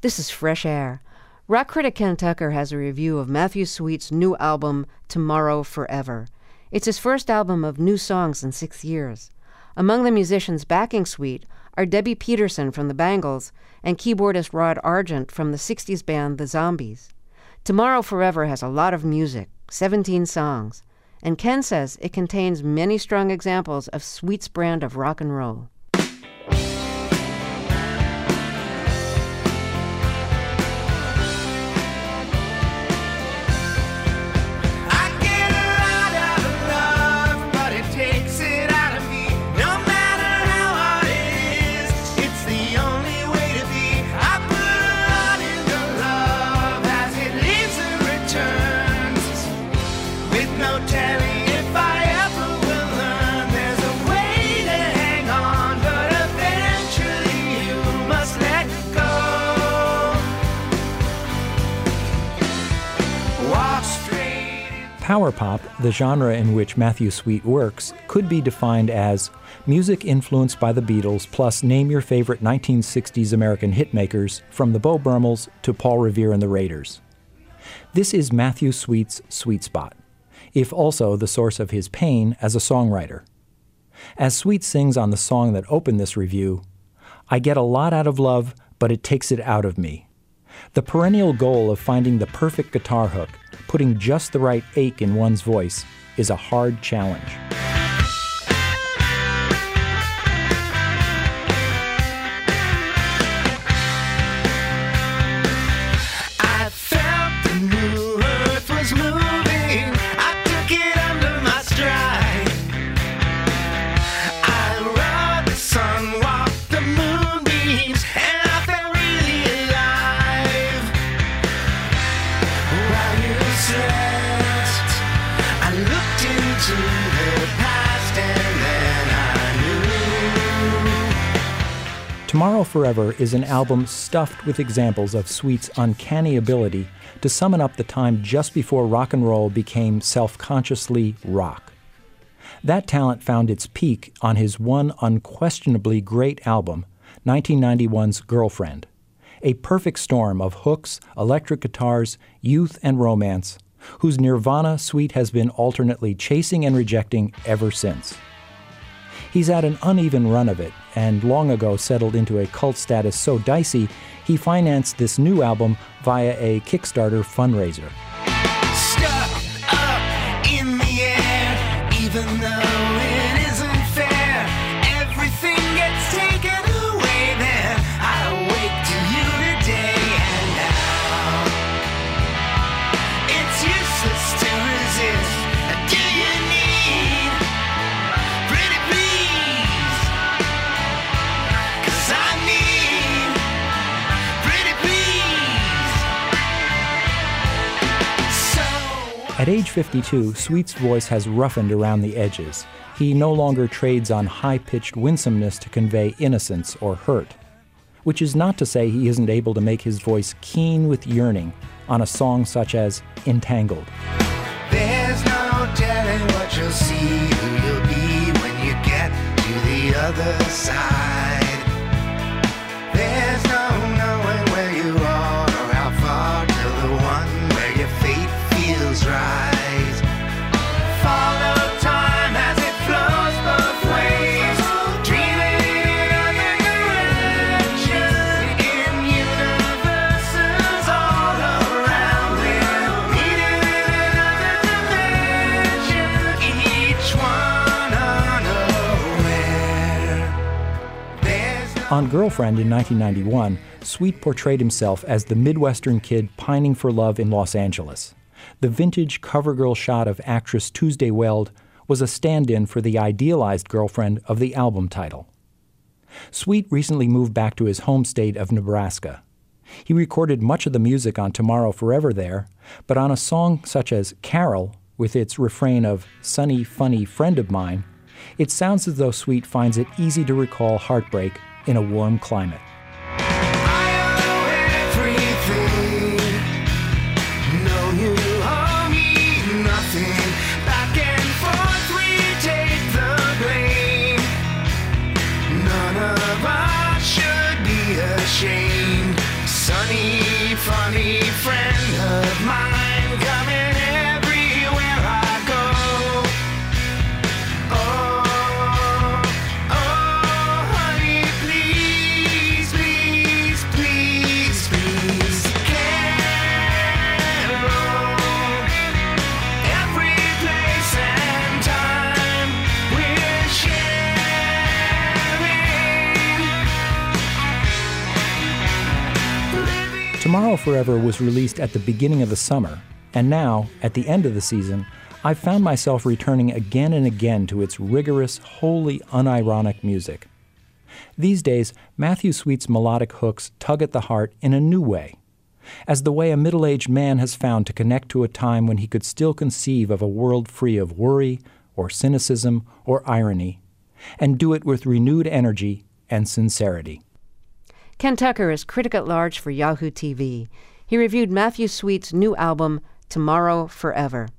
This is Fresh Air. Rock critic Ken Tucker has a review of Matthew Sweet's new album, Tomorrow Forever. It's his first album of new songs in 6 years. Among the musicians backing Sweet are Debbie Peterson from the Bangles and keyboardist Rod Argent from the 60s band The Zombies. Tomorrow Forever has a lot of music, 17 songs, and Ken says it contains many strong examples of Sweet's brand of rock and roll. Power pop, the genre in which Matthew Sweet works, could be defined as music influenced by the Beatles plus name your favorite 1960s American hitmakers from the Bo Burnhams to Paul Revere and the Raiders. This is Matthew Sweet's sweet spot, if also the source of his pain as a songwriter. As Sweet sings on the song that opened this review, I get a lot out of love, but it takes it out of me. The perennial goal of finding the perfect guitar hook, putting just the right ache in one's voice, is a hard challenge. I felt the new earth was moving. I took it under my stride. I rode the sun, walked the moonbeams, and I felt really alive. While you slept, I looked into the past and then I knew. Tomorrow Forever is an album stuffed with examples of Sweet's uncanny ability to summon up the time just before rock and roll became self-consciously rock. That talent found its peak on his one unquestionably great album, 1991's Girlfriend, a perfect storm of hooks, electric guitars, youth, and romance, whose nirvana Sweet has been alternately chasing and rejecting ever since. He's had an uneven run of it, and long ago settled into a cult status so dicey, he financed this new album via a Kickstarter fundraiser. Stuck up in the air, even though it isn't fair. Everything gets taken away there. I awake to you today and now. It's useless to resist. Do you need pretty please? 'Cause I need pretty please. So At age 52, Sweet's voice has roughened around the edges. He no longer trades on high-pitched winsomeness to convey innocence or hurt, which is not to say he isn't able to make his voice keen with yearning on a song such as Entangled. there's no telling what you'll see, who you'll be when you get to the other side. There's no knowing where you are or how far till the one where your fate feels right. Follow time as it flows both ways, dreaming of a direction in universes all around. We're meeting in another dimension, each one unaware. There's no On Girlfriend in 1991, Sweet portrayed himself as the Midwestern kid pining for love in Los Angeles. The vintage CoverGirl shot of actress Tuesday Weld was a stand-in for the idealized girlfriend of the album title. Sweet recently moved back to his home state of Nebraska. He recorded much of the music on Tomorrow Forever there, but on a song such as Carol, with its refrain of "Sunny, funny friend of mine," it sounds as though Sweet finds it easy to recall heartbreak in a warm climate. I owe everything. No, you owe me nothing. Back and forth we take the blame. None of us should be ashamed. Sunny Tomorrow Forever was released at the beginning of the summer, and now, at the end of the season, I've found myself returning again and again to its rigorous, wholly unironic music. These days, Matthew Sweet's melodic hooks tug at the heart in a new way, as the way a middle-aged man has found to connect to a time when he could still conceive of a world free of worry, or cynicism, or irony, and do it with renewed energy and sincerity. Ken Tucker is critic at large for Yahoo TV. He reviewed Matthew Sweet's new album, Tomorrow Forever.